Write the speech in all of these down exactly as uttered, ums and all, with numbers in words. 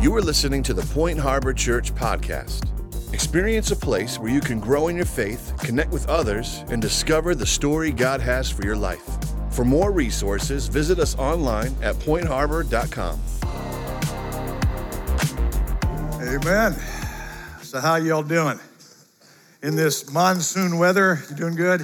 You are listening to the Point Harbor Church podcast. Experience a place where you can grow in your faith, connect with others, and discover the story God has for your life. For more resources, visit us online at point harbor dot com. Amen. So how y'all doing? In this monsoon weather, you doing good?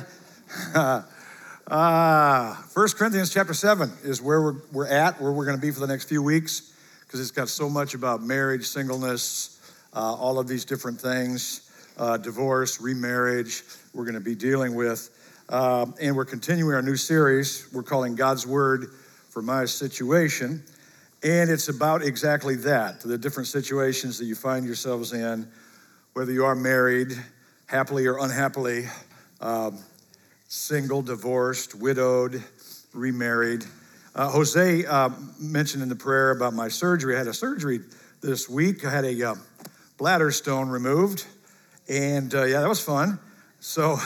uh, First Corinthians chapter seven is where we're, we're at, where we're going to be for the next few weeks, because it's got so much about marriage, singleness, uh, all of these different things, uh, divorce, remarriage, we're going to be dealing with. Uh, and we're continuing our new series we're calling God's Word for My Situation. And it's about exactly that, the different situations that you find yourselves in, whether you are married, happily or unhappily, um, single, divorced, widowed, remarried. Uh, Jose uh, mentioned in the prayer about my surgery. I had a surgery this week. I had a uh, bladder stone removed, and uh, yeah, that was fun. So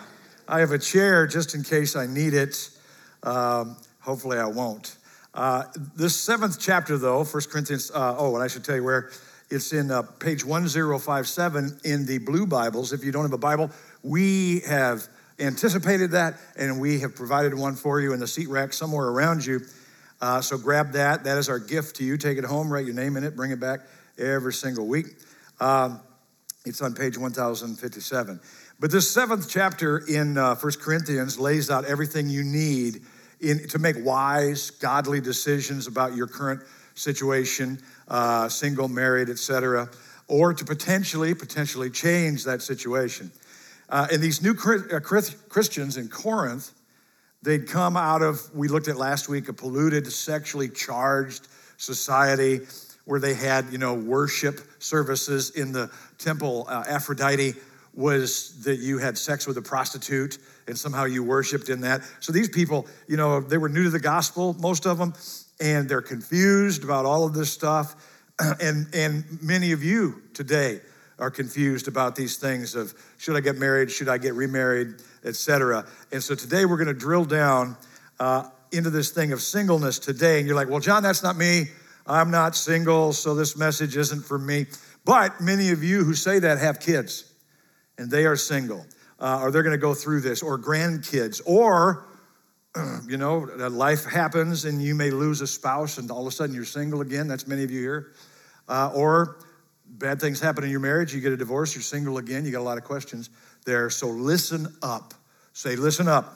I have a chair just in case I need it. Um, hopefully I won't. Uh, this seventh chapter, though, First Corinthians, uh, oh, and I should tell you where, it's in uh, page one oh five seven in the blue Bibles. If you don't have a Bible, we have anticipated that, and we have provided one for you in the seat rack somewhere around you. Uh, so grab that. That is our gift to you. Take it home, write your name in it, bring it back every single week. Um, it's on page one thousand fifty-seven. But this seventh chapter in uh, First Corinthians lays out everything you need in, to make wise, godly decisions about your current situation, uh, single, married, et cetera, or to potentially, potentially change that situation. Uh, and these new Christians in Corinth, they'd come out of, we looked at last week, a polluted, sexually charged society where they had, you know, worship services in the temple. Uh, Aphrodite was that you had sex with a prostitute and somehow you worshiped in that. So these people, you know, they were new to the gospel, most of them, and they're confused about all of this stuff. And, and many of you today are confused about these things of, should I get married, should I get remarried, et cetera. And so today we're gonna drill down uh, into this thing of singleness today. And you're like, well, John, that's not me. I'm not single, so this message isn't for me. But many of you who say that have kids, and they are single, uh, or they're gonna go through this, or grandkids, or, you know, life happens and you may lose a spouse and all of a sudden you're single again. That's many of you here. Uh, or bad things happen in your marriage, you get a divorce, you're single again, you got a lot of questions there. So listen up. Say, listen up.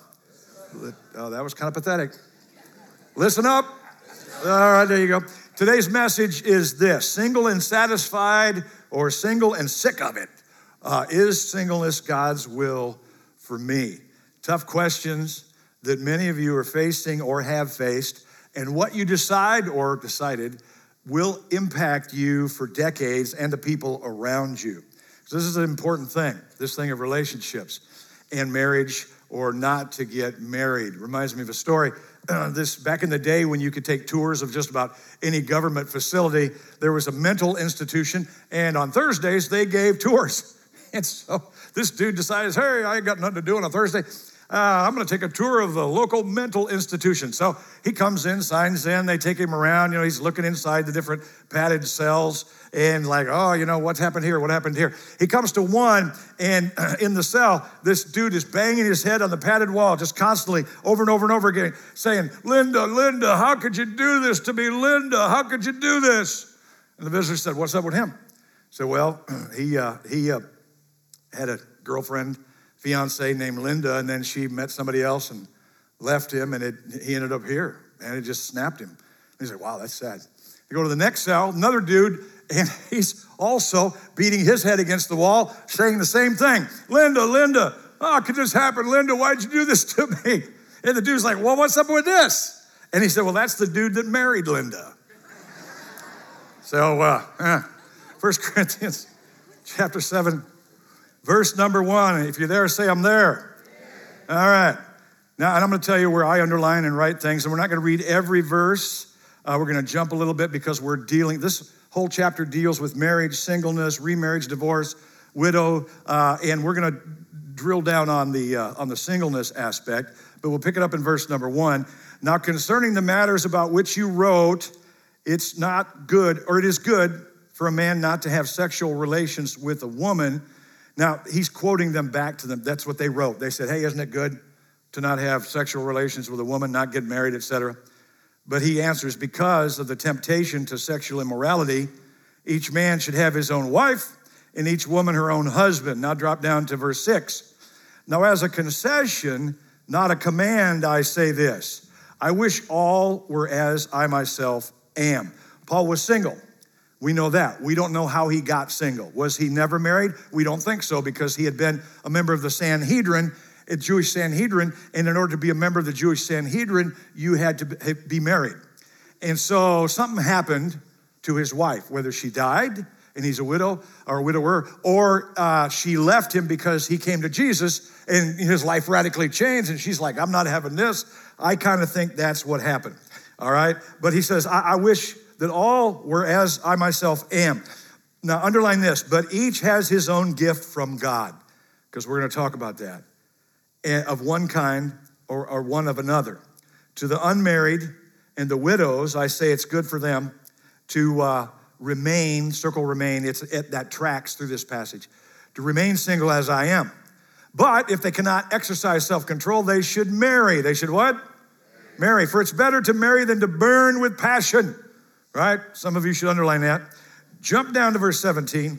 Oh, that was kind of pathetic. Listen up. All right, there you go. Today's message is this: single and satisfied, or single and sick of it. Uh, is singleness God's will for me? Tough questions that many of you are facing or have faced, and what you decide or decided will impact you for decades and the people around you. So this is an important thing, this thing of relationships and marriage or not to get married. Reminds me of a story. Uh, this back in the day when you could take tours of just about any government facility, there was a mental institution, and on Thursdays they gave tours. And so this dude decides, hey, I ain't got nothing to do on a Thursday. Uh, I'm gonna take a tour of the local mental institution. So he comes in, signs in, they take him around, you know, he's looking inside the different padded cells and like, oh, you know, what's happened here, what happened here? He comes to one, and in the cell, this dude is banging his head on the padded wall, just constantly over and over and over again, saying, Linda, Linda, how could you do this to me? Linda, how could you do this? And the visitor said, what's up with him? So, well, he, uh, he uh, had a girlfriend, fiance named Linda, and then she met somebody else and left him, and it, he ended up here, and it just snapped him. He's like, wow, that's sad. You go to the next cell, another dude, and he's also beating his head against the wall, saying the same thing. Linda, Linda, how could this happen? Linda, why'd you do this to me? And the dude's like, well, what's up with this? And he said, well, that's the dude that married Linda. So, uh, uh, First Corinthians chapter seven, verse number one. If you're there, say, I'm there. All right. Now, and I'm going to tell you where I underline and write things, and we're not going to read every verse. Uh, we're going to jump a little bit because we're dealing, this whole chapter deals with marriage, singleness, remarriage, divorce, widow, uh, and we're going to drill down on the uh, on the singleness aspect, but we'll pick it up in verse number one. Now, concerning the matters about which you wrote, it's not good, or it is good for a man not to have sexual relations with a woman. Now, he's quoting them back to them. That's what they wrote. They said, hey, isn't it good to not have sexual relations with a woman, not get married, et cetera? But he answers, because of the temptation to sexual immorality, each man should have his own wife and each woman her own husband. Now drop down to verse six. Now as a concession, not a command, I say this. I wish all were as I myself am. Paul was single. We know that. We don't know how he got single. Was he never married? We don't think so, because he had been a member of the Sanhedrin, a Jewish Sanhedrin, and in order to be a member of the Jewish Sanhedrin, you had to be married. And so something happened to his wife, whether she died and he's a widow or a widower, or uh, she left him because he came to Jesus and his life radically changed, and she's like, I'm not having this. I kind of think that's what happened, all right? But he says, I, I wish that all were as I myself am. Now underline this, but each has his own gift from God, because we're gonna talk about that, of one kind or, or one of another. To the unmarried and the widows, I say it's good for them to uh, remain, circle remain, it's, it, that tracks through this passage, to remain single as I am. But if they cannot exercise self-control, they should marry. They should what? Marry. marry. For it's better to marry than to burn with passion, right? Some of you should underline that. Jump down to verse seventeen.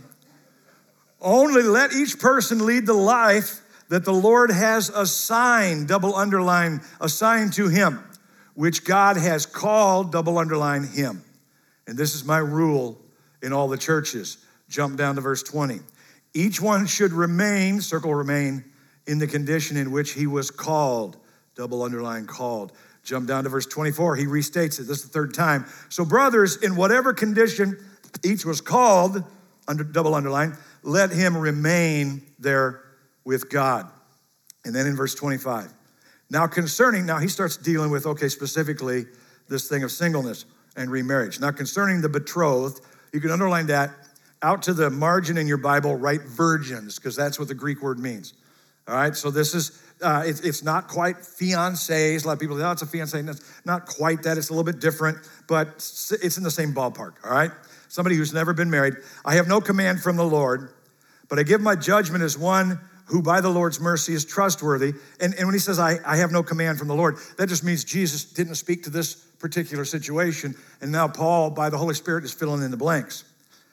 Only let each person lead the life that the Lord has assigned, double underline, assigned to him, which God has called, double underline, him. And this is my rule in all the churches. Jump down to verse twenty. Each one should remain, circle remain, in the condition in which he was called, double underline, called. Jump down to verse twenty-four. He restates it. This is the third time. So brothers, in whatever condition each was called, under double underline, let him remain there with God. And then in verse twenty-five. Now concerning, now he starts dealing with, okay, specifically this thing of singleness and remarriage. Now concerning the betrothed, you can underline that. Out to the margin in your Bible, write virgins, because that's what the Greek word means. All right, so this is, uh, it, it's not quite fiancés. A lot of people say, oh, it's a fiancé. It's not quite that. It's a little bit different, but it's in the same ballpark, all right? Somebody who's never been married. I have no command from the Lord, but I give my judgment as one who by the Lord's mercy is trustworthy. And, and when he says, I, I have no command from the Lord, that just means Jesus didn't speak to this particular situation. And now Paul, by the Holy Spirit, is filling in the blanks.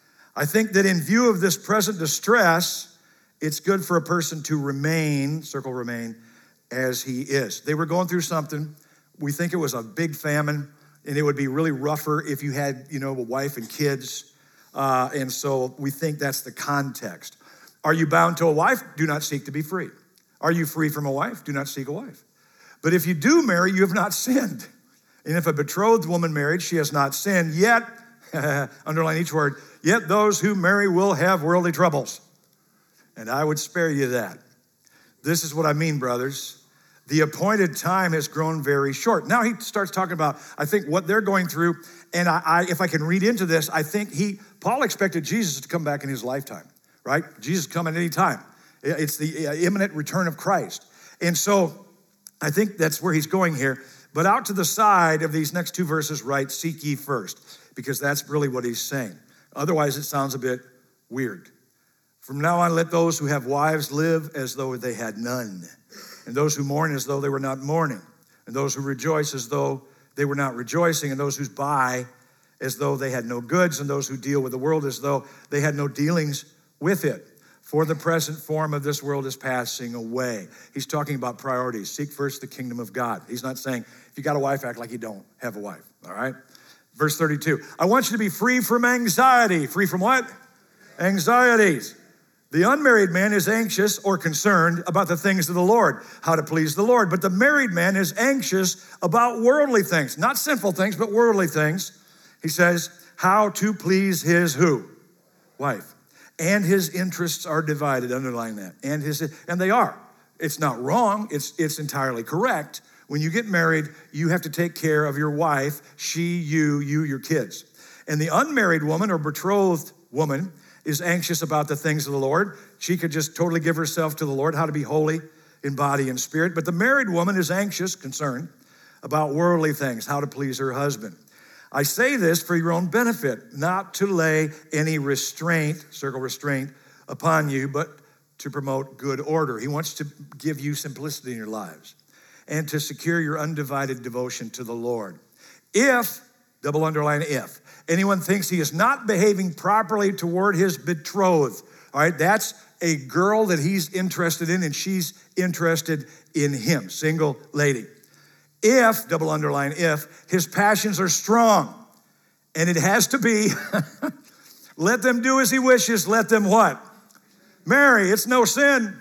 I think that in view of this present distress, it's good for a person to remain, circle remain, as he is. They were going through something. We think it was a big famine, and it would be really rougher if you had, you know, a wife and kids. Uh, and so we think that's the context. Are you bound to a wife? Do not seek to be free. Are you free from a wife? Do not seek a wife. But if you do marry, you have not sinned. And if a betrothed woman married, she has not sinned, yet, underline each word, yet those who marry will have worldly troubles. And I would spare you that. This is what I mean, brothers. The appointed time has grown very short. Now he starts talking about, I think, what they're going through. And I, I, if I can read into this, I think he, Paul expected Jesus to come back in his lifetime, right? Jesus come at any time. It's the imminent return of Christ. And so I think that's where he's going here. But out to the side of these next two verses, write, seek ye first, because that's really what he's saying. Otherwise, it sounds a bit weird. From now on, let those who have wives live as though they had none, and those who mourn as though they were not mourning, and those who rejoice as though they were not rejoicing, and those who buy as though they had no goods, and those who deal with the world as though they had no dealings with it. For the present form of this world is passing away. He's talking about priorities. Seek first the kingdom of God. He's not saying, if you got a wife, act like you don't have a wife, all right? Verse thirty-two, I want you to be free from anxiety. Free from what? Anxieties. The unmarried man is anxious or concerned about the things of the Lord, how to please the Lord. But the married man is anxious about worldly things, not sinful things, but worldly things. He says, how to please his who? Wife. And his interests are divided, underline that. And his, and they are. It's not wrong, it's, it's entirely correct. When you get married, you have to take care of your wife, she, you, you, your kids. And the unmarried woman or betrothed woman is anxious about the things of the Lord. She could just totally give herself to the Lord, how to be holy in body and spirit. But the married woman is anxious, concerned about worldly things, how to please her husband. I say this for your own benefit, not to lay any restraint, circle restraint, upon you, but to promote good order. He wants to give you simplicity in your lives and to secure your undivided devotion to the Lord. If, double underline if, anyone thinks he is not behaving properly toward his betrothed, all right, that's a girl that he's interested in and she's interested in him, single lady. If, double underline if, his passions are strong, and it has to be, let them do as he wishes, let them what? Marry, it's no sin.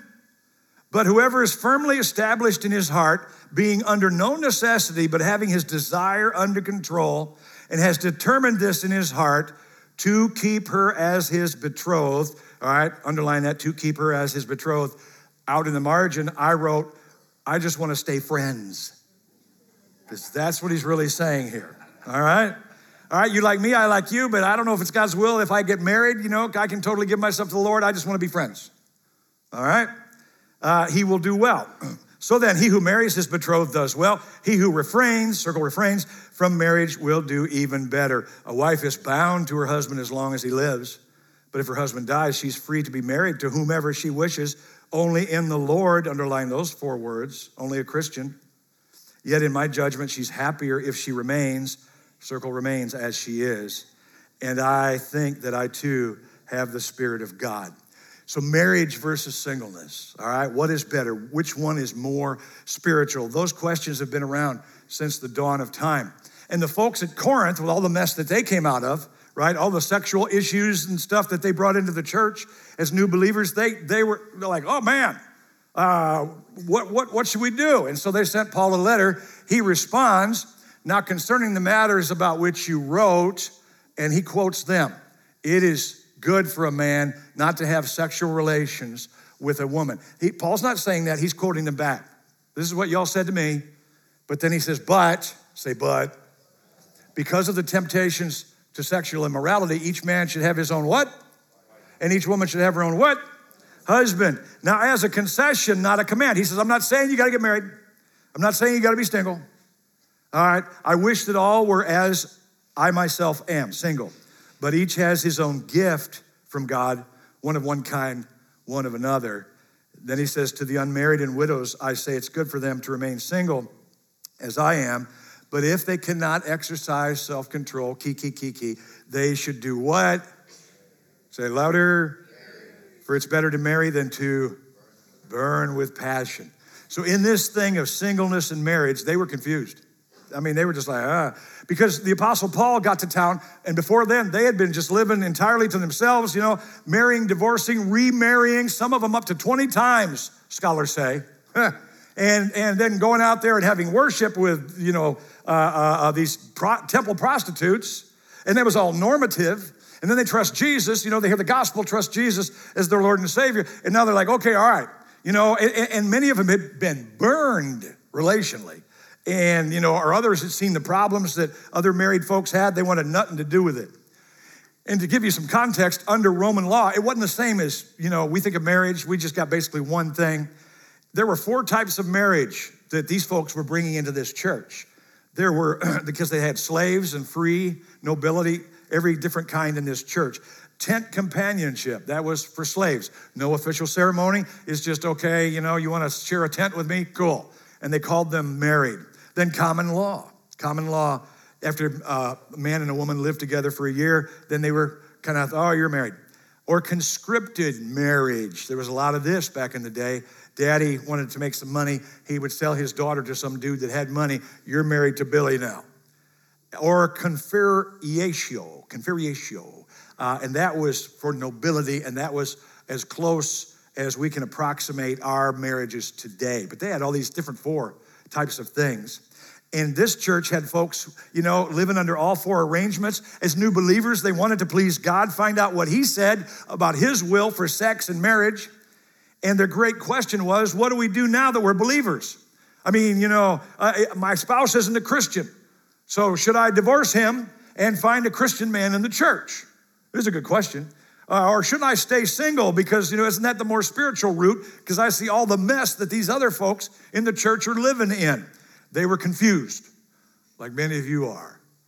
But whoever is firmly established in his heart, being under no necessity, but having his desire under control, and has determined this in his heart, to keep her as his betrothed, all right, underline that, to keep her as his betrothed. Out in the margin, I wrote, I just want to stay friends. Because that's what he's really saying here, all right? All right, you like me, I like you, but I don't know if it's God's will. If I get married, you know, I can totally give myself to the Lord. I just want to be friends, all right? Uh, he will do well. So then, he who marries his betrothed does well. He who refrains, circle refrains, from marriage will do even better. A wife is bound to her husband as long as he lives. But if her husband dies, she's free to be married to whomever she wishes, only in the Lord, underline those four words, only a Christian. Yet in my judgment, she's happier if she remains, circle remains as she is. And I think that I too have the Spirit of God. So marriage versus singleness, all right? What is better? Which one is more spiritual? Those questions have been around since the dawn of time. And the folks at Corinth, with all the mess that they came out of, right? All the sexual issues and stuff that they brought into the church as new believers, they, they were they're like, oh man, uh, what, what, what should we do? And so they sent Paul a letter. He responds, now concerning the matters about which you wrote, and he quotes them. It is good for a man not to have sexual relations with a woman. He, Paul's not saying that, he's quoting them back. This is what y'all said to me. But then he says, but, say but, because of the temptations to sexual immorality, each man should have his own what? And each woman should have her own what? Husband. Now, as a concession, not a command. He says, I'm not saying you got to get married. I'm not saying you got to be single. All right. I wish that all were as I myself am, single. But each has his own gift from God, one of one kind, one of another. Then he says, to the unmarried and widows, I say it's good for them to remain single as I am. But if they cannot exercise self-control, key, key, key, key, they should do what? Say it louder. For it's better to marry than to burn with passion. So in this thing of singleness and marriage, they were confused. I mean, they were just like, ah. Because the Apostle Paul got to town, and before then, they had been just living entirely to themselves, you know, marrying, divorcing, remarrying, some of them up to twenty times, scholars say. and, and then going out there and having worship with, you know, uh, uh, uh, these pro- temple prostitutes, and that was all normative. And then they trust Jesus, you know, they hear the gospel, trust Jesus as their Lord and Savior, and now they're like, okay, all right. You know, and, and many of them had been burned relationally. And, you know, or others had seen the problems that other married folks had. They wanted nothing to do with it. And to give you some context, under Roman law, it wasn't the same as, you know, we think of marriage, we just got basically one thing. There were four types of marriage that these folks were bringing into this church. There were, because they had slaves and free, nobility, every different kind in this church. Tent companionship, that was for slaves. No official ceremony. It's just, okay, you know, you want to share a tent with me? Cool. And they called them married. Then common law. Common law, after uh, a man and a woman lived together for a year, then they were kind of, oh, you're married. Or conscripted marriage. There was a lot of this back in the day. Daddy wanted to make some money. He would sell his daughter to some dude that had money. You're married to Billy now. Or conferriatio, conferriatio. Uh, and that was for nobility, and that was as close as we can approximate our marriages today. But they had all these different four types of things. And this church had folks, you know, living under all four arrangements. As new believers, they wanted to please God, find out what he said about his will for sex and marriage. And their great question was, what do we do now that we're believers? I mean, you know, uh, my spouse isn't a Christian. So should I divorce him and find a Christian man in the church? This is a good question. Uh, or shouldn't I stay single because, you know, isn't that the more spiritual route? Because I see all the mess that these other folks in the church are living in. They were confused, like many of you are.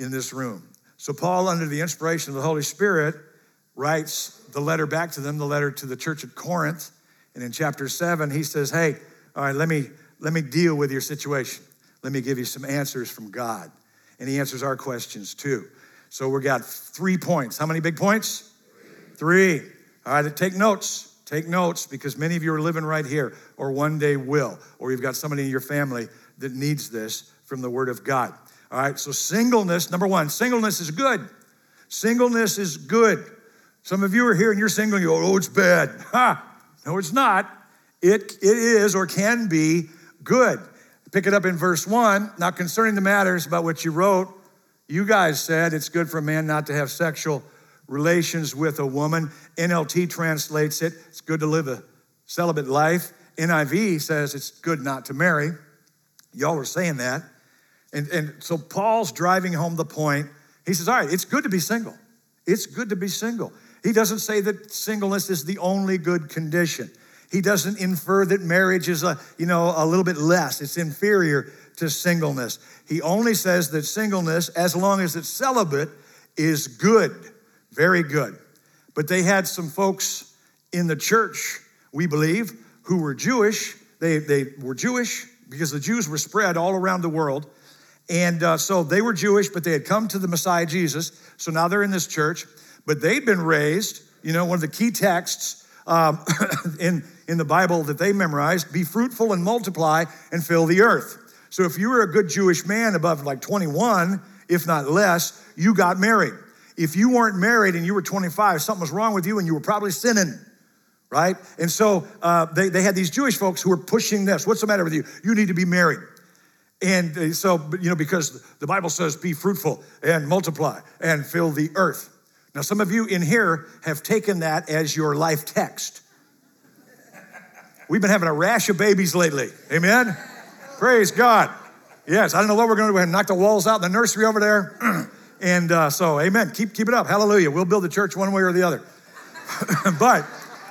in this room. So Paul, under the inspiration of the Holy Spirit, writes the letter back to them, the letter to the church at Corinth. And in chapter seven, he says, hey, all right, let me, let me deal with your situation. Let me give you some answers from God. And he answers our questions too. So we got three points. How many big points? Three. Three. All right, take notes. Take notes because many of you are living right here or one day will, or you've got somebody in your family that needs this from the Word of God. All right, so singleness, number one, singleness is good. Singleness is good. Some of you are here and you're single and you go, oh, it's bad. Ha! No, it's not. It, it is or can be good. Pick it up in verse one. Now, concerning the matters about which you wrote, you guys said it's good for a man not to have sexual relations with a woman. N L T translates it, it's good to live a celibate life. N I V says it's good not to marry. Y'all were saying that. And, and so Paul's driving home the point. He says, all right, it's good to be single. It's good to be single. He doesn't say that singleness is the only good condition. He doesn't infer that marriage is a, you know, a little bit less. It's inferior to singleness. He only says that singleness, as long as it's celibate, is good, very good. But they had some folks in the church, we believe, who were Jewish. They, they were Jewish because the Jews were spread all around the world. And uh, so they were Jewish, but they had come to the Messiah Jesus. So now they're in this church, but they'd been raised, you know, one of the key texts um, in, in the Bible that they memorized, be fruitful and multiply and fill the earth. So if you were a good Jewish man above like twenty-one, if not less, you got married. If you weren't married and you were twenty-five, something was wrong with you and you were probably sinning, right? And so uh, they, they had these Jewish folks who were pushing this. What's the matter with you? You need to be married. And so, you know, because the Bible says be fruitful and multiply and fill the earth. Now, some of you in here have taken that as your life text. We've been having a rash of babies lately. Amen? Praise God. Yes, I don't know what we're going to do. We're going to knock the walls out in the nursery over there. And uh, so, amen. Keep, keep it up. Hallelujah. We'll build the church one way or the other. but,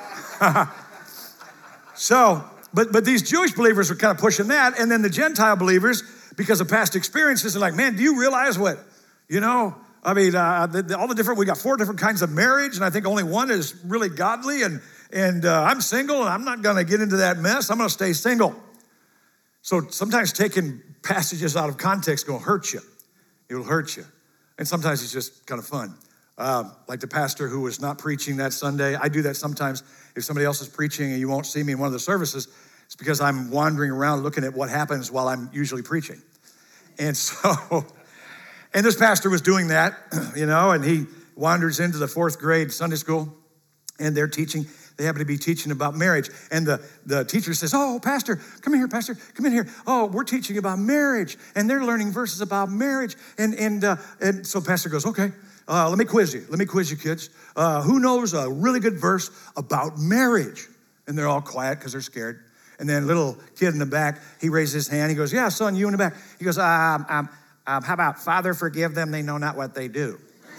so... But but these Jewish believers were kind of pushing that. And then the Gentile believers, because of past experiences, are like, man, do you realize what, you know, I mean, uh, the, the, all the different, we got four different kinds of marriage. And I think only one is really godly. And, and uh, I'm single and I'm not going to get into that mess. I'm going to stay single. So sometimes taking passages out of context will hurt you. It will hurt you. And sometimes it's just kind of fun. Uh, like the pastor who was not preaching that Sunday. I do that sometimes. If somebody else is preaching and you won't see me in one of the services, it's because I'm wandering around looking at what happens while I'm usually preaching. And so, and this pastor was doing that, you know, and he wanders into the fourth grade Sunday school and they're teaching. They happen to be teaching about marriage. And the, the teacher says, oh, pastor, come in here, pastor, come in here. Oh, we're teaching about marriage. And they're learning verses about marriage. And, and, uh, and so pastor goes, okay. Uh, let me quiz you. Let me quiz you, kids. Uh, who knows a really good verse about marriage? And they're all quiet because they're scared. And then a little kid in the back, he raises his hand. He goes, yeah, son, you in the back. He goes, um, um, um, how about, Father, forgive them. They know not what they do.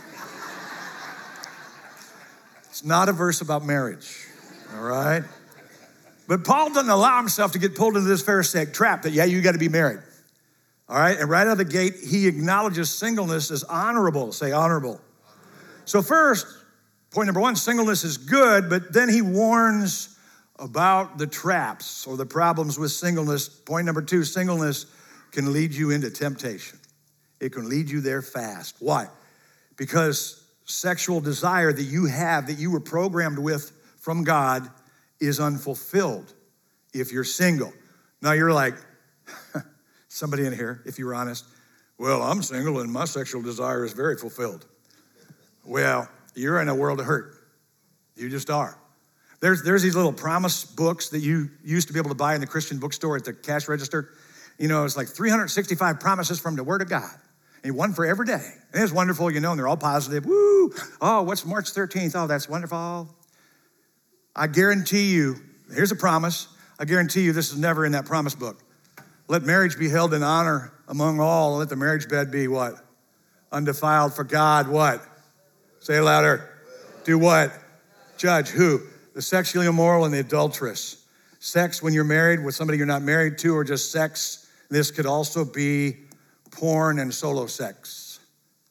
It's not a verse about marriage, all right? But Paul doesn't allow himself to get pulled into this Pharisaic trap that, yeah, you got to be married. All right, and right out of the gate, he acknowledges singleness as honorable. Say honorable. So first, point number one, singleness is good, but then he warns about the traps or the problems with singleness. Point number two, singleness can lead you into temptation. It can lead you there fast. Why? Because sexual desire that you have, that you were programmed with from God, is unfulfilled if you're single. Now you're like, somebody in here, if you're honest, well, I'm single and my sexual desire is very fulfilled. Well, you're in a world of hurt. You just are. There's, there's these little promise books that you used to be able to buy in the Christian bookstore at the cash register. You know, it's like three hundred sixty-five promises from the Word of God. And one for every day. And it's wonderful, you know, and they're all positive. Woo! Oh, what's March thirteenth? Oh, that's wonderful. I guarantee you, here's a promise. I guarantee you this is never in that promise book. Let marriage be held in honor among all. Let the marriage bed be what? Undefiled for God, what? Say it louder. Do what? Judge who? The sexually immoral and the adulterous. Sex when you're married with somebody you're not married to, or just sex. This could also be porn and solo sex.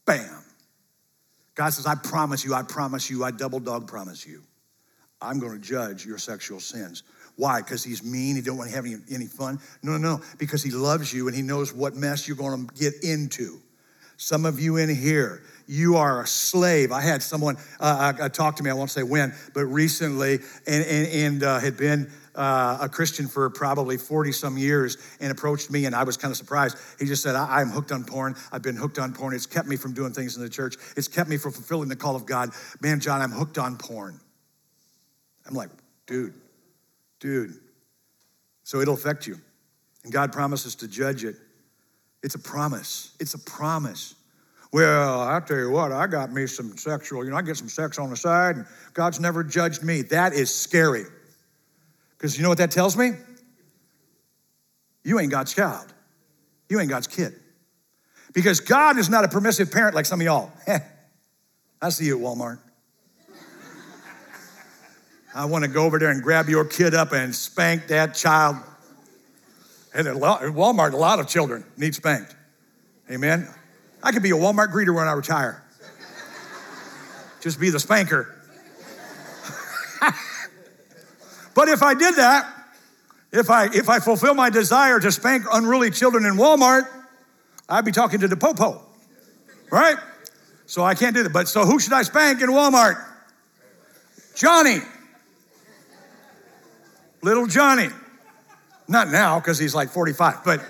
bam. God says, I promise you, I promise you, I double dog promise you, I'm going to judge your sexual sins. Why? Because he's mean, he don't want to have any, any fun? No, no, no, because he loves you and he knows what mess you're going to get into. Some of you in here, you are a slave. I had someone uh, uh, talk to me, I won't say when, but recently, and, and, and uh, had been uh, a Christian for probably forty some years and approached me, and I was kind of surprised. He just said, I, I'm hooked on porn. I've been hooked on porn. It's kept me from doing things in the church. It's kept me from fulfilling the call of God. Man, John, I'm hooked on porn. I'm like, dude, dude. So it'll affect you. And God promises to judge it. It's a promise. It's a promise. Well, I'll tell you what, I got me some sexual, you know, I get some sex on the side, and God's never judged me. That is scary. Because you know what that tells me? You ain't God's child. You ain't God's kid. Because God is not a permissive parent like some of y'all. I see you at Walmart. I want to go over there and grab your kid up and spank that child. And at Walmart, a lot of children need spanked. Amen. I could be a Walmart greeter when I retire. Just be the spanker. But if I did that, if I if I fulfill my desire to spank unruly children in Walmart, I'd be talking to the popo, right? So I can't do that. But so who should I spank in Walmart? Johnny. Little Johnny. Not now, because he's like forty-five, but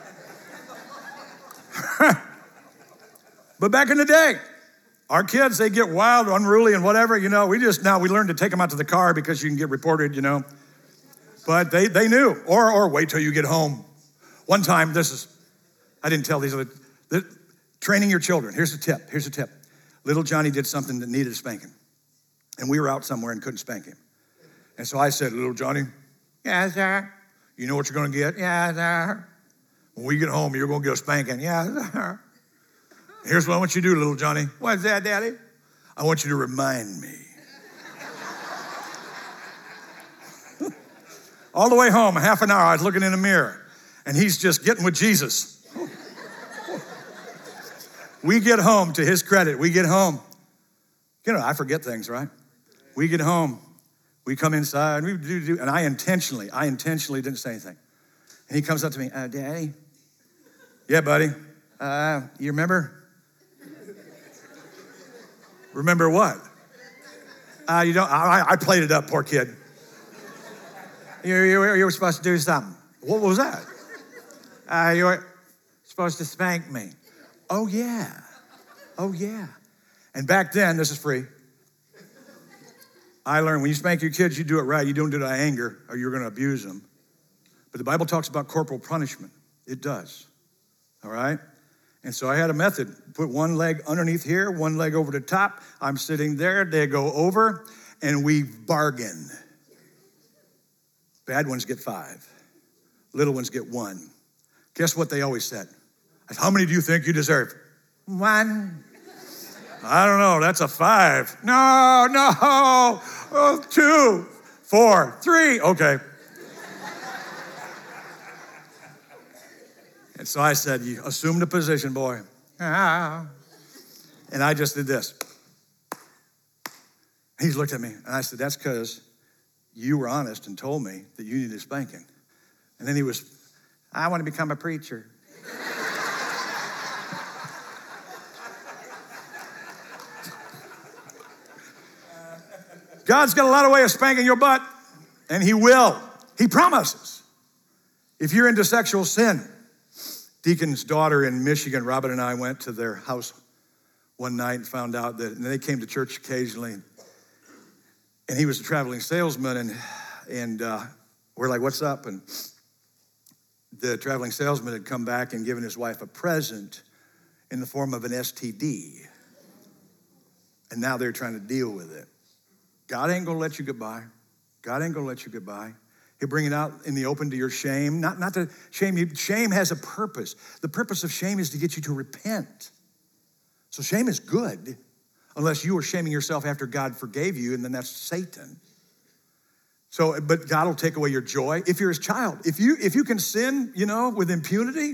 but back in the day, our kids, they get wild, unruly, and whatever, you know, we just, now we learned to take them out to the car because you can get reported, you know. But they they knew, or or wait till you get home. One time, this is, I didn't tell these other, the, training your children, here's a tip, here's a tip. Little Johnny did something that needed a spanking, and we were out somewhere and couldn't spank him. And so I said, little Johnny, yes, sir. You know what you're gonna get? Yeah, sir. When we get home, you're gonna get a spanking. Yeah, sir. Here's what I want you to do, little Johnny. What's that, Daddy? I want you to remind me. All the way home, a half an hour, I was looking in the mirror, and he's just getting with Jesus. We get home, to his credit, we get home. You know, I forget things, right? We get home. We come inside, we do, do, and I intentionally, I intentionally didn't say anything. And he comes up to me, uh, Daddy? Yeah, buddy. Uh, you remember? Remember what? Uh, you don't, I, I played it up, poor kid. You, you, you were supposed to do something. What was that? Uh, you were supposed to spank me. Oh, yeah. Oh, yeah. And back then, this is free. I learned when you spank your kids, you do it right. You don't do it out of anger or you're going to abuse them. But the Bible talks about corporal punishment. It does. All right? And so I had a method. Put one leg underneath here, one leg over the top. I'm sitting there. They go over, and we bargain. Bad ones get five. Little ones get one. Guess what they always said? How many do you think you deserve? One. I don't know, that's a five. No, no, oh, two, four, three, okay. And so I said, you assume the position, boy. Ah. And I just did this. He looked at me, and I said, that's because you were honest and told me that you needed spanking. And then he was, I want to become a preacher. God's got a lot of ways of spanking your butt, and he will. He promises. If you're into sexual sin, Deacon's daughter in Michigan, Robin and I went to their house one night and found out that, and they came to church occasionally, and he was a traveling salesman, and, and uh, we're like, what's up? And the traveling salesman had come back and given his wife a present in the form of an S T D, and now they're trying to deal with it. God ain't gonna let you get by. God ain't gonna let you get by. He'll bring it out in the open to your shame. Not, not to shame you. Shame has a purpose. The purpose of shame is to get you to repent. So shame is good, unless you are shaming yourself after God forgave you, and then that's Satan. So, but God will take away your joy if you're his child. If you if you can sin, you know, with impunity,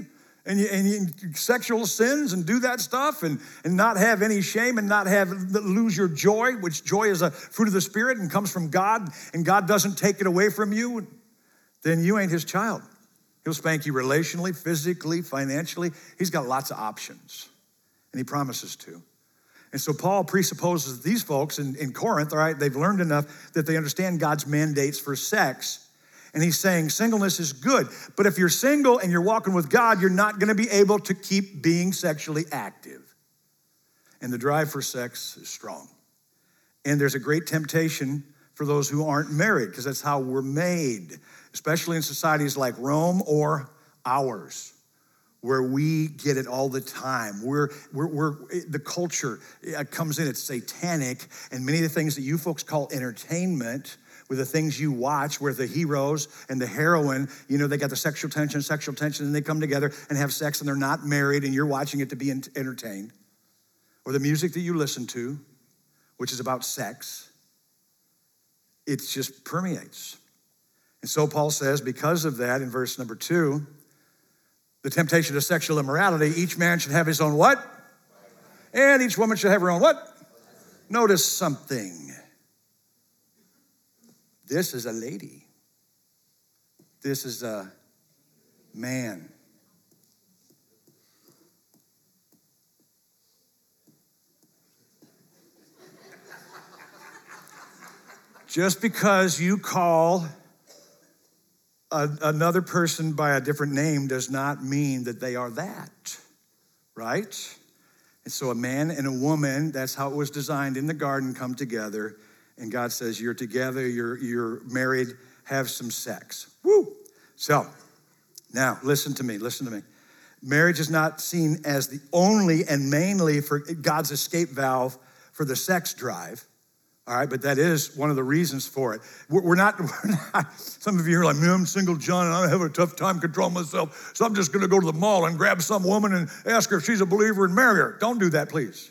and you, and you sexual sins and do that stuff and, and not have any shame and not have lose your joy, which joy is a fruit of the Spirit and comes from God, and God doesn't take it away from you, then you ain't his child. He'll spank you relationally, physically, financially. He's got lots of options, and he promises to. And so Paul presupposes that these folks in, in Corinth, all right, they've learned enough that they understand God's mandates for sex. And he's saying singleness is good. But if you're single and you're walking with God, you're not going to be able to keep being sexually active. And the drive for sex is strong. And there's a great temptation for those who aren't married, because that's how we're made, especially in societies like Rome or ours, where we get it all the time. We're, we're, we're the culture comes in, it's satanic, and many of the things that you folks call entertainment, with the things you watch, where the heroes and the heroine, you know, they got the sexual tension, sexual tension, and they come together and have sex, and they're not married, and you're watching it to be entertained. Or the music that you listen to, which is about sex, it just permeates. And so Paul says, because of that, in verse number two, the temptation of sexual immorality, each man should have his own what? And each woman should have her own what? Notice something. This is a lady. This is a man. Just because you call a, another person by a different name does not mean that they are that, right? And so a man and a woman, that's how it was designed in the garden, come together. And God says, you're together, you're, you're married, have some sex. Woo! So, now, listen to me, listen to me. Marriage is not seen as the only and mainly for God's escape valve for the sex drive, all right? But that is one of the reasons for it. We're, we're, not, we're not, some of you are like, man, I'm single, John, and I have a tough time controlling myself, so I'm just gonna go to the mall and grab some woman and ask her if she's a believer and marry her. Don't do that, please.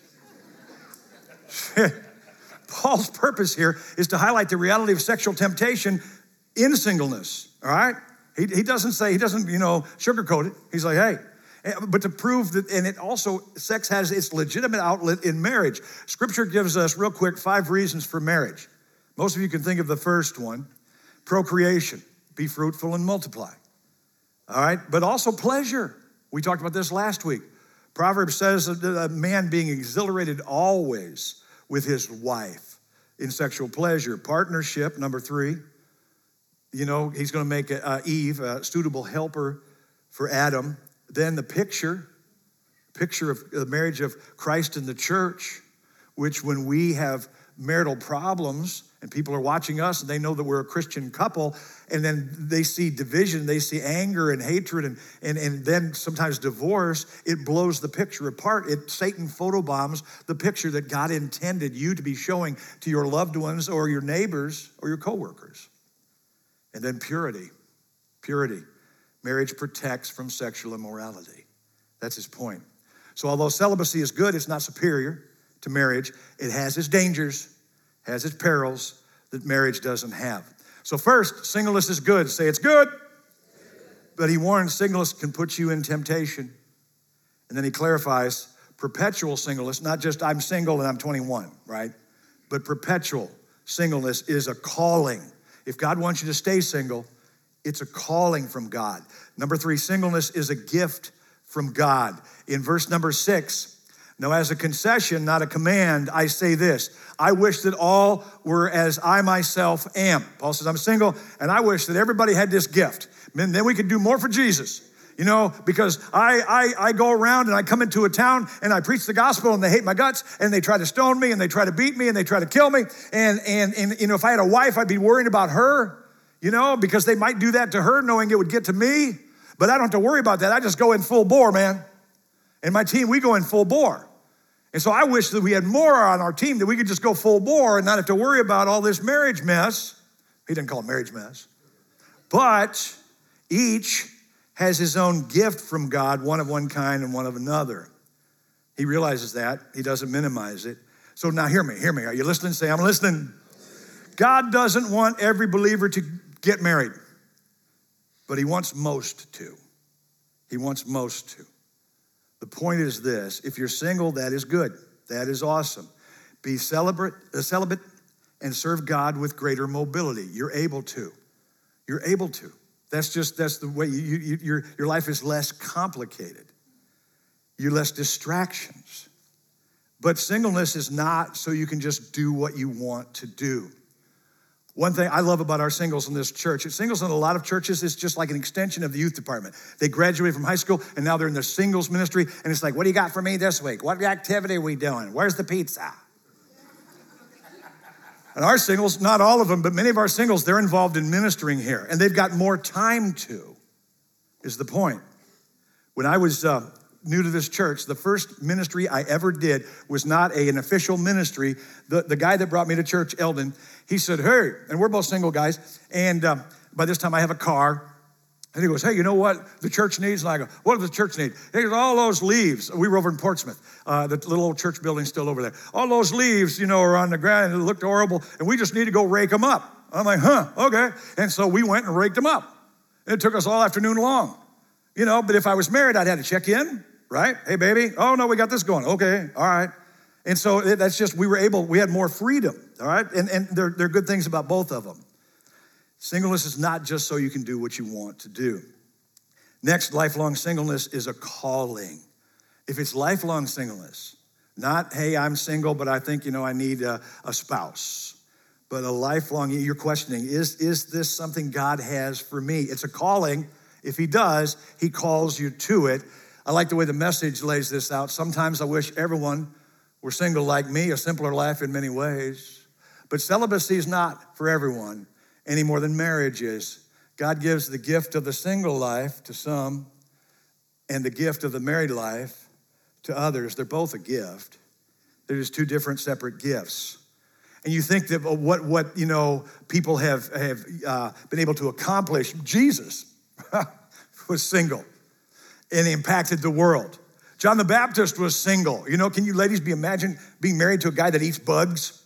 Paul's purpose here is to highlight the reality of sexual temptation in singleness, all right? He, he doesn't say, he doesn't, you know, sugarcoat it. He's like, hey, but to prove that, and it also, sex has its legitimate outlet in marriage. Scripture gives us, real quick, five reasons for marriage. Most of you can think of the first one, procreation, be fruitful and multiply, all right? But also pleasure. We talked about this last week. Proverbs says that a man being exhilarated always with his wife in sexual pleasure. Partnership, number three. You know, he's going to make uh, Eve a suitable helper for Adam. Then the picture, picture of the marriage of Christ and the church, which when we have marital problems and people are watching us and they know that we're a Christian couple, and then they see division, they see anger and hatred, and, and, and then sometimes divorce, it blows the picture apart. It Satan photobombs the picture that God intended you to be showing to your loved ones or your neighbors or your coworkers. And then purity, purity. Marriage protects from sexual immorality. That's his point. So although celibacy is good, it's not superior to marriage. It has its dangers, has its perils that marriage doesn't have. So first, singleness is good. Say it's good. But he warns singleness can put you in temptation. And then he clarifies perpetual singleness, not just I'm single and I'm twenty-one, right? But perpetual singleness is a calling. If God wants you to stay single, it's a calling from God. Number three, singleness is a gift from God. In verse number six, now as a concession, not a command, I say this, I wish that all were as I myself am. Paul says, I'm single, and I wish that everybody had this gift. And then we could do more for Jesus. You know, because I, I I go around and I come into a town and I preach the gospel and they hate my guts and they try to stone me and they try to beat me and they try to kill me. And, and, and you know, if I had a wife, I'd be worrying about her, you know, because they might do that to her knowing it would get to me. But I don't have to worry about that. I just go in full bore, man. And my team, we go in full bore. And so I wish that we had more on our team, that we could just go full bore and not have to worry about all this marriage mess. He didn't call it marriage mess. But each has his own gift from God, one of one kind and one of another. He realizes that. He doesn't minimize it. So now hear me, hear me. Are you listening? Say, I'm listening. God doesn't want every believer to get married, but he wants most to. He wants most to. The point is this: if you're single, that is good. That is awesome. Be celibate, uh, celibate and serve God with greater mobility. You're able to. You're able to. That's just, that's the way, you, you, your, your life is less complicated. You're less distractions. But singleness is not so you can just do what you want to do. One thing I love about our singles in this church, singles in a lot of churches is just like an extension of the youth department. They graduated from high school and now they're in their singles ministry, and it's like, what do you got for me this week? What activity are we doing? Where's the pizza? And our singles, not all of them, but many of our singles, they're involved in ministering here, and they've got more time to, is the point. When I was uh, new to this church, the first ministry I ever did was not a, an official ministry. The, the guy that brought me to church, Eldon, he said, hey, and we're both single guys, and uh, by this time I have a car. And he goes, hey, you know what the church needs? And I go, what does the church need? He goes, all those leaves. We were over in Portsmouth. Uh, the little old church building's still over there. All those leaves, you know, are on the ground and it looked horrible, and we just need to go rake them up. I'm like, huh, okay. And so we went and raked them up. It took us all afternoon long. You know, but if I was married, I'd have to check in, right? Hey, baby, oh, no, we got this going. Okay, all right. And so that's just, we were able, we had more freedom, all right? And, and there, there are good things about both of them. Singleness is not just so you can do what you want to do. Next, lifelong singleness is a calling. If it's lifelong singleness, not, hey, I'm single, but I think, you know, I need a, a spouse. But a lifelong, you're questioning, is, is this something God has for me? It's a calling. If he does, he calls you to it. I like the way the Message lays this out. Sometimes I wish everyone were single like me, a simpler life in many ways. But celibacy is not for everyone any more than marriage is. God gives the gift of the single life to some and the gift of the married life to others. They're both a gift. They're just two different separate gifts. And you think that what, what you know, people have, have uh, been able to accomplish. Jesus was single and impacted the world. John the Baptist was single. You know, can you ladies be imagine being married to a guy that eats bugs?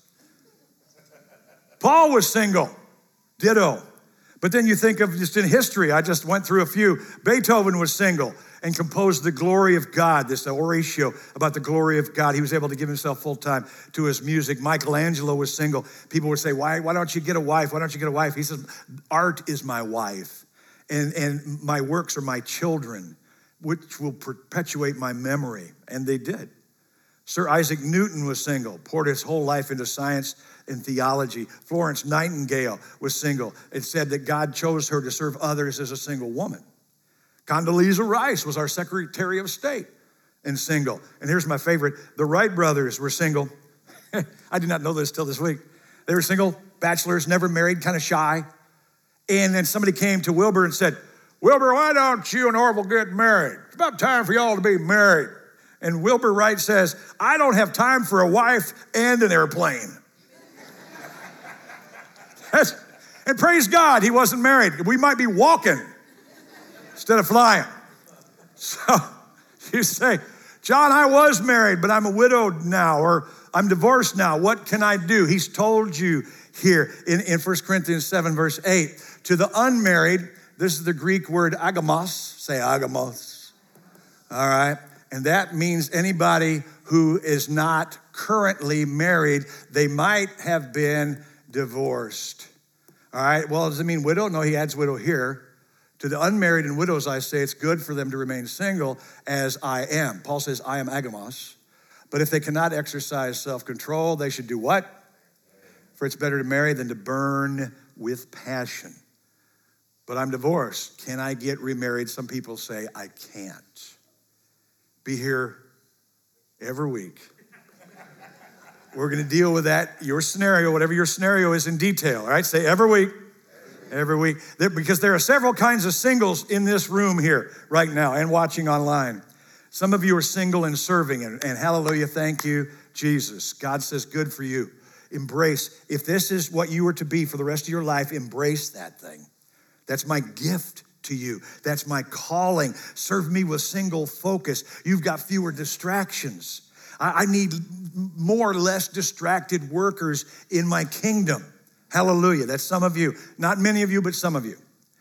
Paul was single. Ditto. But then you think of just in history, I just went through a few. Beethoven was single and composed the glory of God, this oratio about the glory of God. He was able to give himself full time to his music. Michelangelo was single. People would say, why, why don't you get a wife? Why don't you get a wife? He says, art is my wife, and, and my works are my children, which will perpetuate my memory. And they did. Sir Isaac Newton was single, poured his whole life into science and theology. Florence Nightingale was single. It said that God chose her to serve others as a single woman. Condoleezza Rice was our Secretary of State and single. And here's my favorite. The Wright brothers were single. I did not know this till this week. They were single, bachelors, never married, kind of shy. And then somebody came to Wilbur and said, Wilbur, why don't you and Orville get married? It's about time for y'all to be married. And Wilbur Wright says, I don't have time for a wife and an airplane. And praise God, he wasn't married. We might be walking instead of flying. So you say, John, I was married, but I'm a widowed now, or I'm divorced now. What can I do? He's told you here in, in First Corinthians seven, verse eight. To the unmarried, this is the Greek word agamos. Say agamos. All right. And that means anybody who is not currently married. They might have been divorced. All right, well, does it mean widow? No, he adds widow here. To the unmarried and widows, I say it's good for them to remain single as I am. Paul says, I am agamos. But if they cannot exercise self-control, they should do what? For it's better to marry than to burn with passion. But I'm divorced. Can I get remarried? Some people say, I can't. Be here every week. We're going to deal with that, your scenario, whatever your scenario is in detail, all right? Say every week, every week. There, because there are several kinds of singles in this room here right now and watching online. Some of you are single and serving, and, and hallelujah, thank you, Jesus. God says, good for you. Embrace. If this is what you are to be for the rest of your life, embrace that thing. That's my gift to you. That's my calling. Serve me with single focus. You've got fewer distractions. I need more or less distracted workers in my kingdom. Hallelujah. That's some of you. Not many of you, but some of you.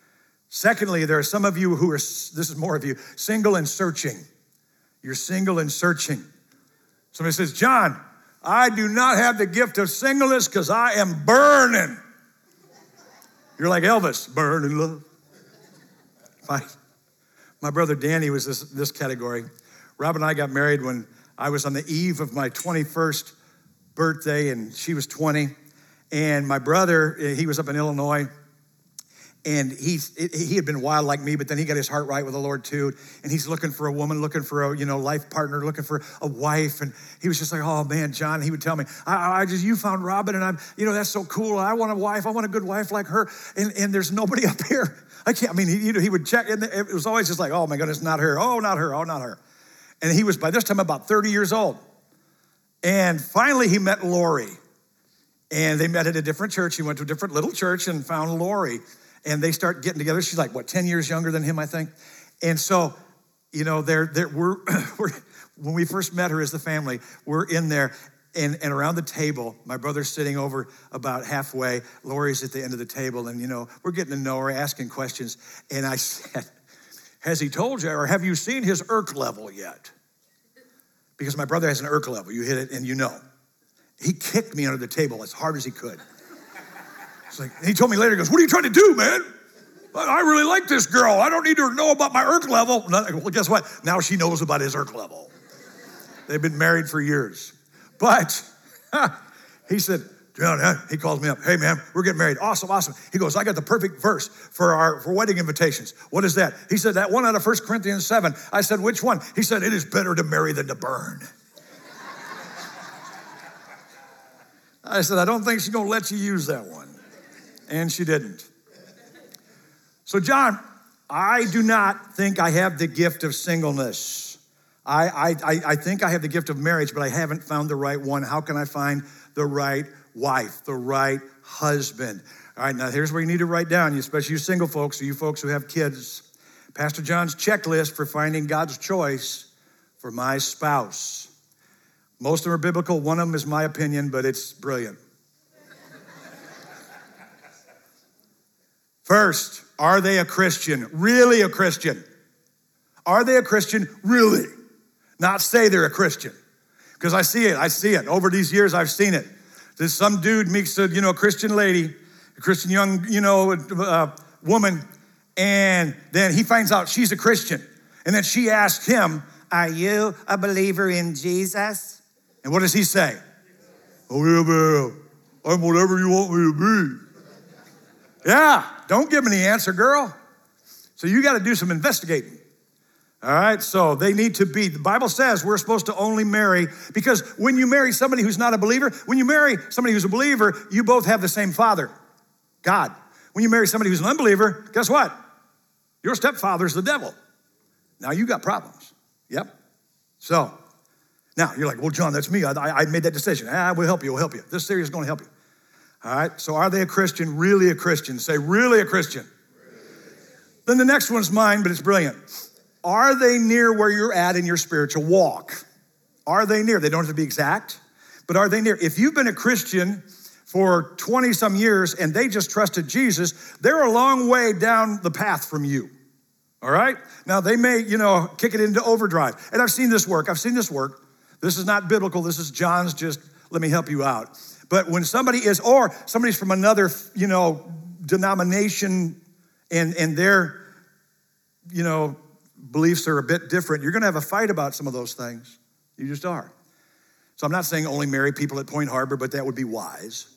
Secondly, there are some of you who are, this is more of you, single and searching. You're single and searching. Somebody says, John, I do not have the gift of singleness because I am burning. You're like Elvis, burning love. My, my brother Danny was this, this category. Rob and I got married when I was on the eve of my twenty-first birthday, and she was twenty. And my brother, he was up in Illinois, and he's, he had been wild like me, but then he got his heart right with the Lord too. And he's looking for a woman, looking for a, you know, life partner, looking for a wife. And he was just like, oh man, John, he would tell me, I, I just, you found Robin, and I'm, you know, that's so cool. I want a wife. I want a good wife like her. And, and there's nobody up here. I can't, I mean, he, you know, he would check, and it was always just like, oh my goodness, not her. Oh, not her. Oh, not her. And he was by this time about thirty years old. And finally he met Lori. And they met at a different church. He went to a different little church and found Lori. And they start getting together. She's like, what, ten years younger than him, I think? And so, you know, they're, they're, we're, we're, when we first met her as the family, we're in there. And, and around the table, my brother's sitting over about halfway. Lori's at the end of the table. And, you know, we're getting to know her, asking questions. And I said, has he told you, or have you seen his I R C level yet? Because my brother has an I R C level. You hit it and you know. He kicked me under the table as hard as he could. It's like, he told me later, he goes, what are you trying to do, man? I really like this girl. I don't need her to know about my I R C level. Well, guess what? Now she knows about his I R C level. They've been married for years. But he said, John, he calls me up. Hey, man, we're getting married. Awesome, awesome. He goes, I got the perfect verse for our for wedding invitations. What is that? He said, that one out of First Corinthians seven. I said, which one? He said, it is better to marry than to burn. I said, I don't think she's going to let you use that one. And she didn't. So, John, I do not think I have the gift of singleness. I, I, I think I have the gift of marriage, but I haven't found the right one. How can I find the right wife, the right husband? All right, now here's where you need to write down, especially you single folks or you folks who have kids. Pastor John's checklist for finding God's choice for my spouse. Most of them are biblical. One of them is my opinion, but it's brilliant. First, are they a Christian? Really a Christian? Are they a Christian? Really? Not say they're a Christian. Because I see it, I see it. Over these years, I've seen it. There's some dude meets a, you know, a Christian lady, a Christian young, you know, uh, woman, and then he finds out she's a Christian. And then she asks him, are you a believer in Jesus? And what does he say? Oh, yeah, man, I'm whatever you want me to be. Yeah, don't give me the answer, girl. So you got to do some investigating. All right, so they need to be, the Bible says we're supposed to only marry, because when you marry somebody who's not a believer, when you marry somebody who's a believer, you both have the same father, God. When you marry somebody who's an unbeliever, guess what? Your stepfather's the devil. Now you got problems. Yep. So now you're like, well, John, that's me. I, I made that decision. Ah, we'll help you, we'll help you. This series is going to help you. All right, so are they a Christian? Really a Christian? Say, really a Christian. Really. Then the next one's mine, but it's brilliant. Are they near where you're at in your spiritual walk? Are they near? They don't have to be exact, but are they near? If you've been a Christian for twenty some years and they just trusted Jesus, they're a long way down the path from you. All right? Now they may, you know, kick it into overdrive. And I've seen this work. I've seen this work. This is not biblical. This is John's just, let me help you out. But when somebody is, or somebody's from another, you know, denomination and, and their, you know, beliefs are a bit different, you're going to have a fight about some of those things. You just are. So I'm not saying only marry people at Point Harbor, but that would be wise.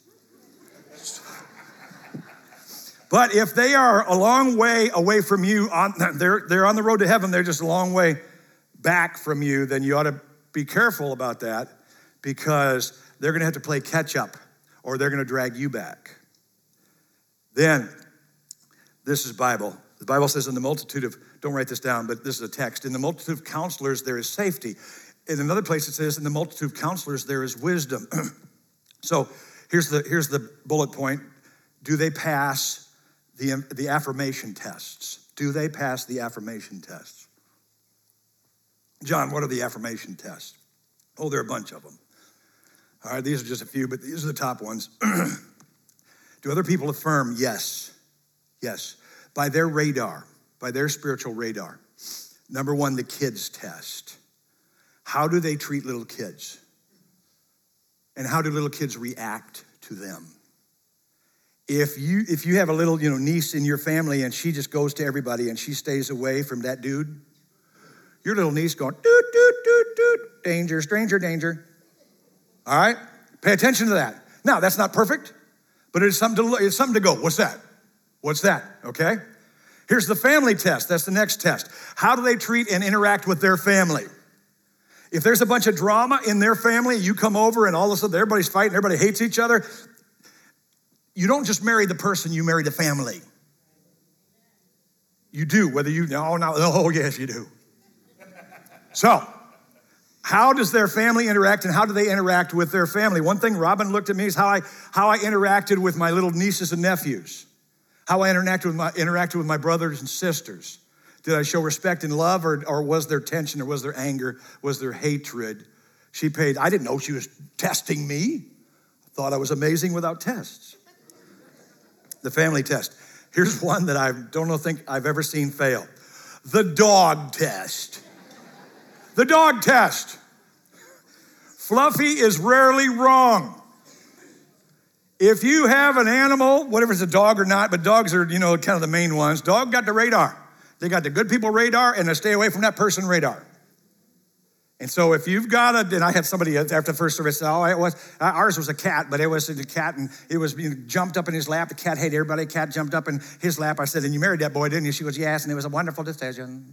But if they are a long way away from you, on, they're, they're on the road to heaven, they're just a long way back from you, then you ought to be careful about that, because they're going to have to play catch up, or they're going to drag you back. Then, this is Bible. The Bible says in the multitude of, don't write this down, but this is a text. In the multitude of counselors, there is safety. In another place, it says, in the multitude of counselors, there is wisdom. So here's the, here's the bullet point. Do they pass the, the affirmation tests? Do they pass the affirmation tests? John, what are the affirmation tests? Oh, there are a bunch of them. All right, these are just a few, but these are the top ones. Do other people affirm? Yes. Yes. by their radar, by their spiritual radar. Number one, the kids test. How do they treat little kids? And how do little kids react to them? If you if you have a little, you know, niece in your family and she just goes to everybody and she stays away from that dude, your little niece going, doot, doot, doot, doot, danger, stranger, danger. All right? Pay attention to that. Now, that's not perfect, but it's something to it's something to go. What's that? What's that? Okay? Here's the family test. That's the next test. How do they treat and interact with their family? If there's a bunch of drama in their family, you come over and all of a sudden everybody's fighting, everybody hates each other, you don't just marry the person, you marry the family. You do, whether you, no, no, oh yes, you do. So, how does their family interact and how do they interact with their family? One thing Robin looked at me is how I, how I interacted with my little nieces and nephews, how I interacted with my, interacted with my brothers and sisters. Did I show respect and love, or, or was there tension, or was there anger, was there hatred? She paid, I didn't know she was testing me. I thought I was amazing without tests. The family test. Here's one that I don't know, think I've ever seen fail. The dog test. The dog test. Fluffy is rarely wrong. If you have an animal, whatever it's a dog or not, but dogs are, you know, kind of the main ones. Dog got the radar. They got the good people radar and the stay away from that person radar. And so if you've got a, and I had somebody after the first service say, oh, it was, ours was a cat, but it was a cat and it was you know, jumped up in his lap. The cat hated everybody. The cat jumped up in his lap. I said, and you married that boy, didn't you? She goes, yes, and it was a wonderful decision.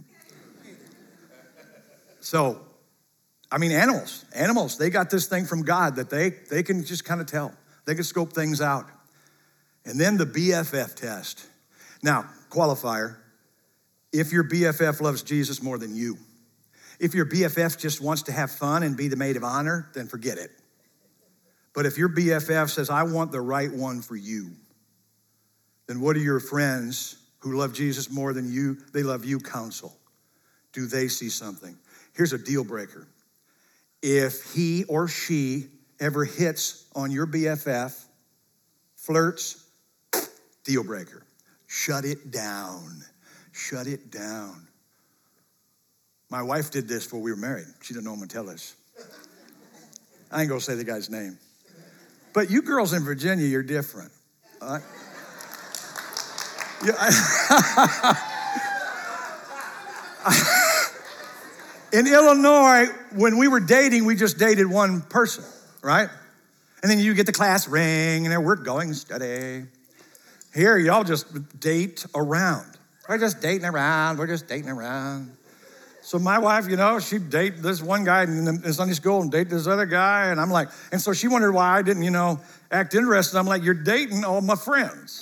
So, I mean, animals, animals, they got this thing from God that they, they can just kind of tell. They can scope things out. And then the B F F test. Now, qualifier, if your B F F loves Jesus more than you. If your B F F just wants to have fun and be the maid of honor, then forget it. But if your B F F says, I want the right one for you, then what do your friends who love Jesus more than you, they love you, counsel? Do they see something? Here's a deal breaker. If he or she ever hits on your B F F, flirts, deal breaker. Shut it down. Shut it down. My wife did this before we were married. She didn't know I'm gonna tell us. I ain't gonna say the guy's name. But you girls in Virginia, you're different. Uh, yeah, I, in Illinois, when we were dating, we just dated one person, right? And then you get the class ring, and we're going steady. Here, y'all just date around. We're just dating around. We're just dating around. So my wife, you know, she'd date this one guy in Sunday school and date this other guy. And I'm like, and so she wondered why I didn't, you know, act interested. I'm like, you're dating all my friends.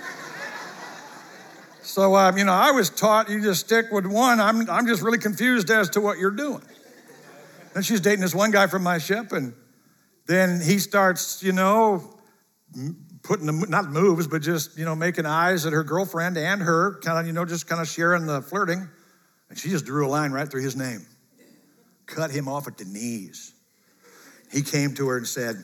So, um, you know, I was taught you just stick with one. I'm, I'm just really confused as to what you're doing. And she's dating this one guy from my ship. And then he starts, you know, putting the, not moves, but just, you know, making eyes at her girlfriend and her, kind of, you know, just kind of sharing the flirting. And she just drew a line right through his name. Cut him off at the knees. He came to her and said,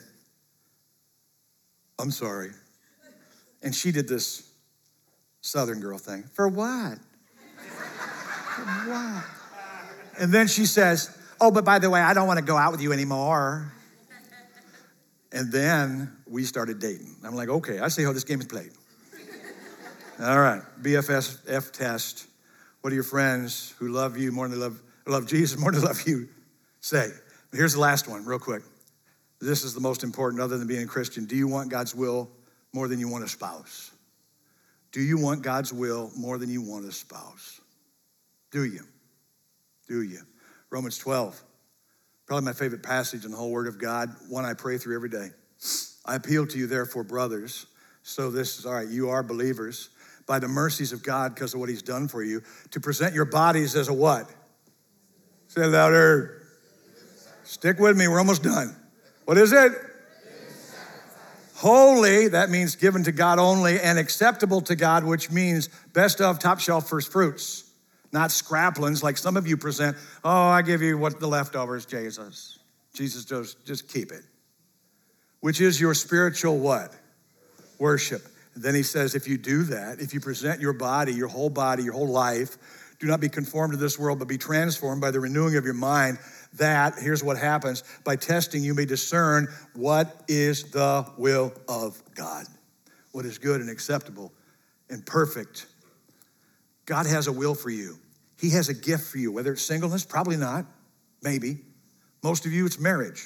I'm sorry. And she did this Southern girl thing. For what? For what? And then she says, oh, but by the way, I don't want to go out with you anymore. And then we started dating. I'm like, okay, I see how this game is played. All right, B F F test. What do your friends who love you more than they love, love Jesus more than they love you say? Here's the last one, real quick. This is the most important other than being a Christian. Do you want God's will more than you want a spouse? Do you want God's will more than you want a spouse? Do you? Do you? Romans twelve, probably my favorite passage in the whole Word of God, one I pray through every day. I appeal to you, therefore, brothers, so this is, all right, you are believers, by the mercies of God because of what he's done for you, to present your bodies as a what? Say it louder. Stick with me, we're almost done. What is it? Holy, that means given to God only, and acceptable to God, which means best of, top shelf, first fruits. Not scraplings like some of you present. Oh, I give you what the leftovers, Jesus. Jesus, just, just keep it. Which is your spiritual what? Worship. Then he says, if you do that, if you present your body, your whole body, your whole life, do not be conformed to this world, but be transformed by the renewing of your mind, that, here's what happens, by testing you may discern what is the will of God, what is good and acceptable and perfect. God has a will for you. He has a gift for you, whether it's singleness, probably not, maybe. Most of you, it's marriage.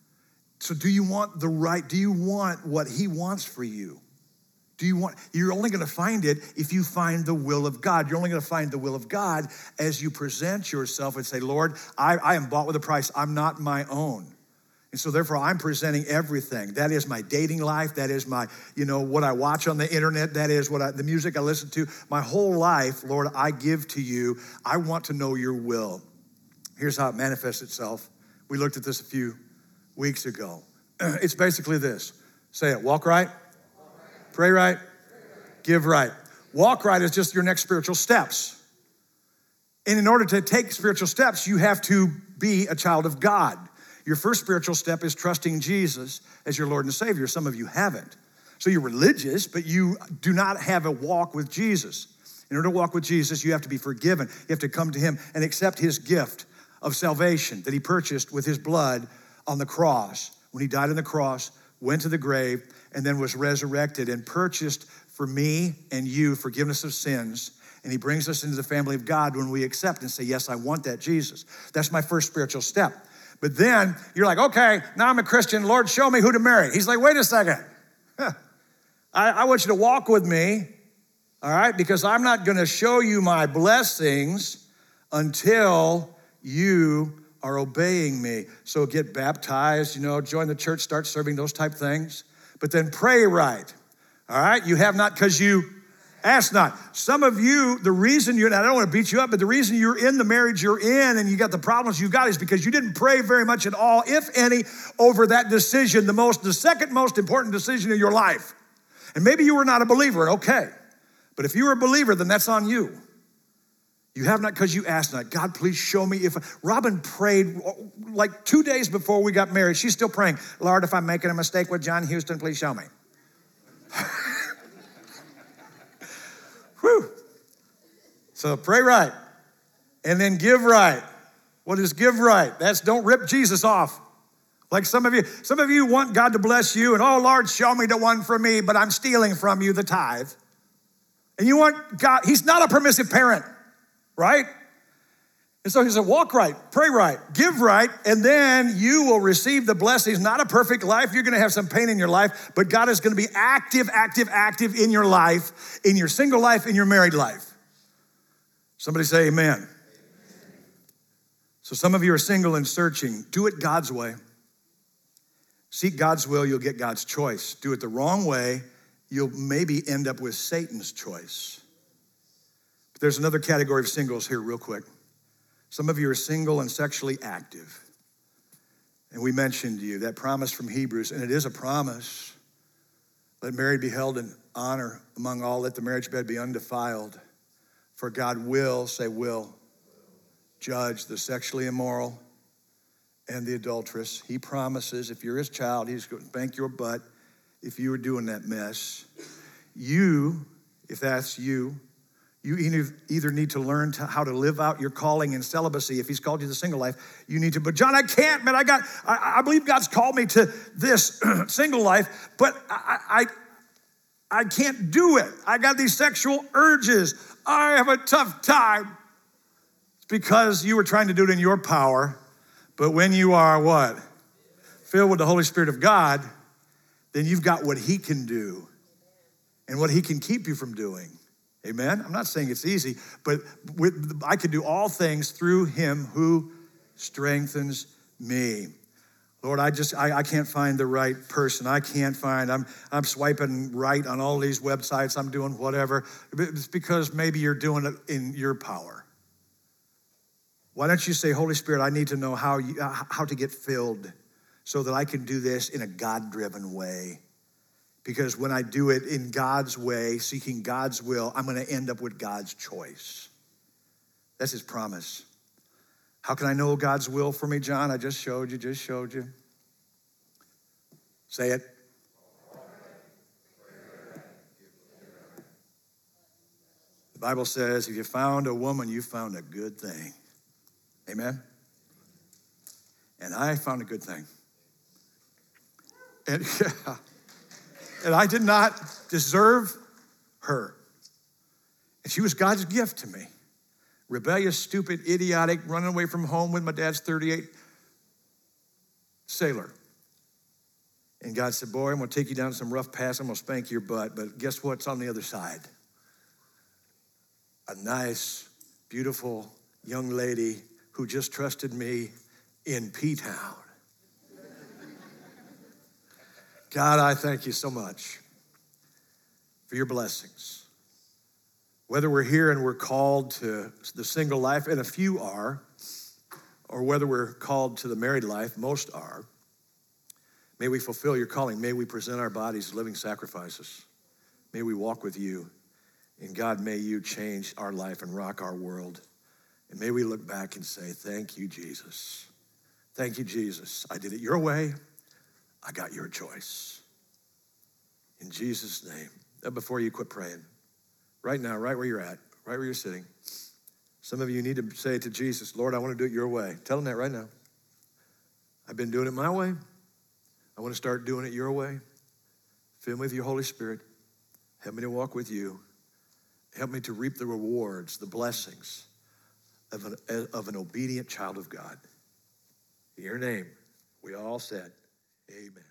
So do you want the right, do you want what he wants for you? Do you want, you're only gonna find it if you find the will of God. You're only gonna find the will of God as you present yourself and say, Lord, I, I am bought with a price. I'm not my own. And so therefore I'm presenting everything. That is my dating life. That is my, you know, what I watch on the internet. That is what I, the music I listen to. My whole life, Lord, I give to you. I want to know your will. Here's how it manifests itself. We looked at this a few weeks ago. It's basically this. Say it, walk right, pray right, give right. Walk right is just your next spiritual steps. And in order to take spiritual steps, you have to be a child of God. Your first spiritual step is trusting Jesus as your Lord and Savior. Some of you haven't. So you're religious, but you do not have a walk with Jesus. In order to walk with Jesus, you have to be forgiven. You have to come to him and accept his gift of salvation that he purchased with his blood on the cross. When he died on the cross, went to the grave, and then was resurrected and purchased for me and you forgiveness of sins. And he brings us into the family of God when we accept and say, yes, I want that Jesus. That's my first spiritual step. But then you're like, okay, now I'm a Christian. Lord, show me who to marry. He's like, wait a second. Huh. I, I want you to walk with me, all right? Because I'm not gonna show you my blessings until you are obeying me. So get baptized, you know, join the church, start serving, those type things. But then pray right, all right? You have not because you ask not. Some of you, the reason you're, I don't want to beat you up, but the reason you're in the marriage you're in and you got the problems you got is because you didn't pray very much at all, if any, over that decision, the most, the second most important decision of your life. And maybe you were not a believer, okay. But if you were a believer, then that's on you. You have not because you asked not. God, please show me if, Robin prayed like two days before we got married. She's still praying, Lord, if I'm making a mistake with John Houston, please show me. Whew. So pray right and then give right. What is give right? That's don't rip Jesus off. Like some of you, some of you want God to bless you and, oh, Lord, show me the one for me, but I'm stealing from you the tithe. And you want God, he's not a permissive parent. Right? And so he said, walk right, pray right, give right, and then you will receive the blessings. Not a perfect life. You're going to have some pain in your life, but God is going to be active, active, active in your life, in your single life, in your married life. Somebody say amen. Amen. So some of you are single and searching. Do it God's way. Seek God's will, you'll get God's choice. Do it the wrong way, you'll maybe end up with Satan's choice. There's another category of singles here real quick. Some of you are single and sexually active. And we mentioned to you that promise from Hebrews, and it is a promise. Let marriage be held in honor among all. Let the marriage bed be undefiled. For God will, say will, judge the sexually immoral and the adulteress. He promises if you're his child, he's going to spank your butt if you were doing that mess. You, if that's you, You either need to learn to how to live out your calling in celibacy. If he's called you to single life, you need to, but John, I can't, man. I got, I, I believe God's called me to this single life, but I, I, I can't do it. I got these sexual urges. I have a tough time. It's because you were trying to do it in your power, but when you are what? Filled with the Holy Spirit of God, then you've got what he can do and what he can keep you from doing. Amen? I'm not saying it's easy, but with, I can do all things through him who strengthens me. Lord, I just, I, I can't find the right person. I can't find, I'm, I'm swiping right on all these websites. I'm doing whatever. It's because maybe you're doing it in your power. Why don't you say, Holy Spirit, I need to know how, you, how to get filled so that I can do this in a God-driven way. Because when I do it in God's way, seeking God's will, I'm going to end up with God's choice. That's his promise. How can I know God's will for me, John? I just showed you, just showed you. Say it. The Bible says, if you found a woman, you found a good thing. Amen? And I found a good thing. And, yeah, and I did not deserve her. And she was God's gift to me. Rebellious, stupid, idiotic, running away from home with my dad's thirty-eight sailor. And God said, boy, I'm going to take you down some rough paths. I'm going to spank your butt. But guess what's on the other side? A nice, beautiful young lady who just trusted me in P-Town. God, I thank you so much for your blessings. Whether we're here and we're called to the single life, and a few are, or whether we're called to the married life, most are, may we fulfill your calling. May we present our bodies as living sacrifices. May we walk with you. And God, may you change our life and rock our world. And may we look back and say, thank you, Jesus. Thank you, Jesus. I did it your way. I got your choice. In Jesus' name. Uh, Before you quit praying, right now, right where you're at, right where you're sitting, some of you need to say to Jesus, Lord, I want to do it your way. Tell him that right now. I've been doing it my way. I want to start doing it your way. Fill me with your Holy Spirit. Help me to walk with you. Help me to reap the rewards, the blessings of an, of an obedient child of God. In your name, we all said, amen.